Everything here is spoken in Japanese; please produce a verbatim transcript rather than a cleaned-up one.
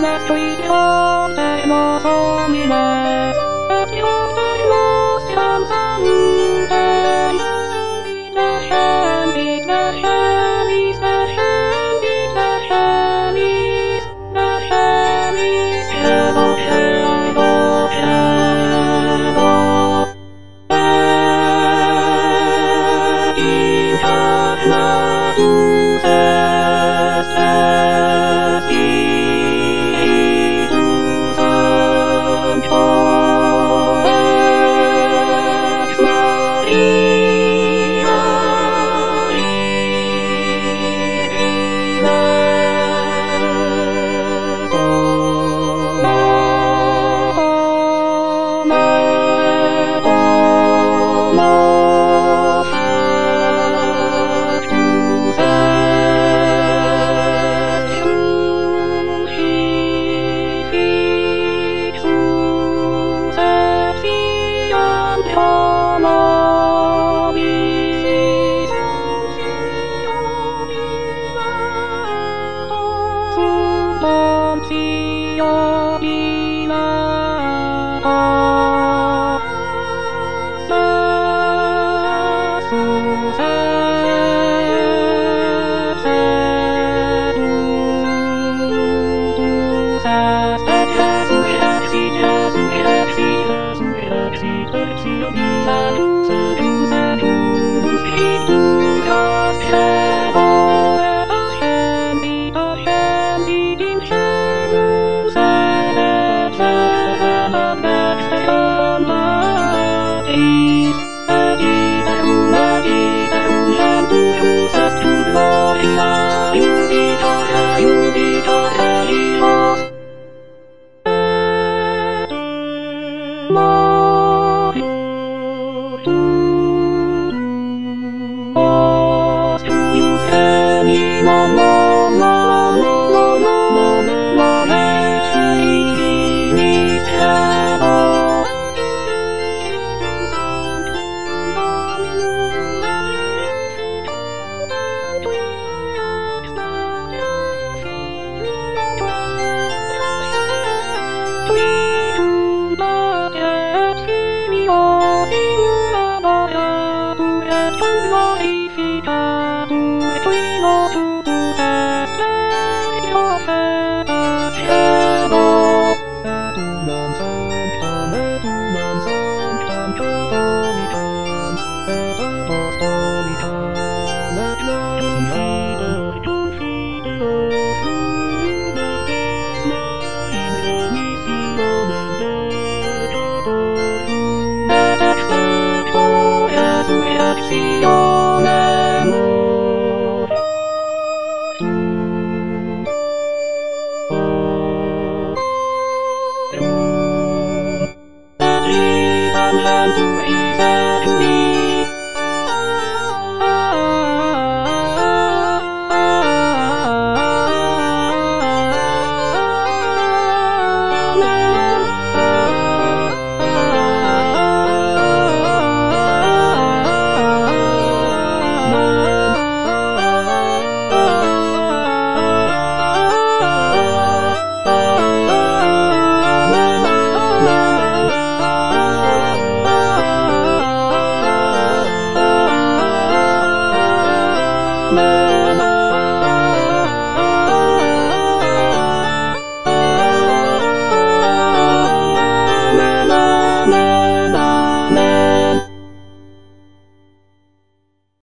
な人生き放題のそう見ます書き放題のスキャンさんだいビタシャンビタシャミスタシャンビタシャミスタシャミスシャドシャドシャドインターナルセステスイドサントエクスマリアリナソママオモファクトセスシフィクセシアントモビシシオビワトスポンシオビ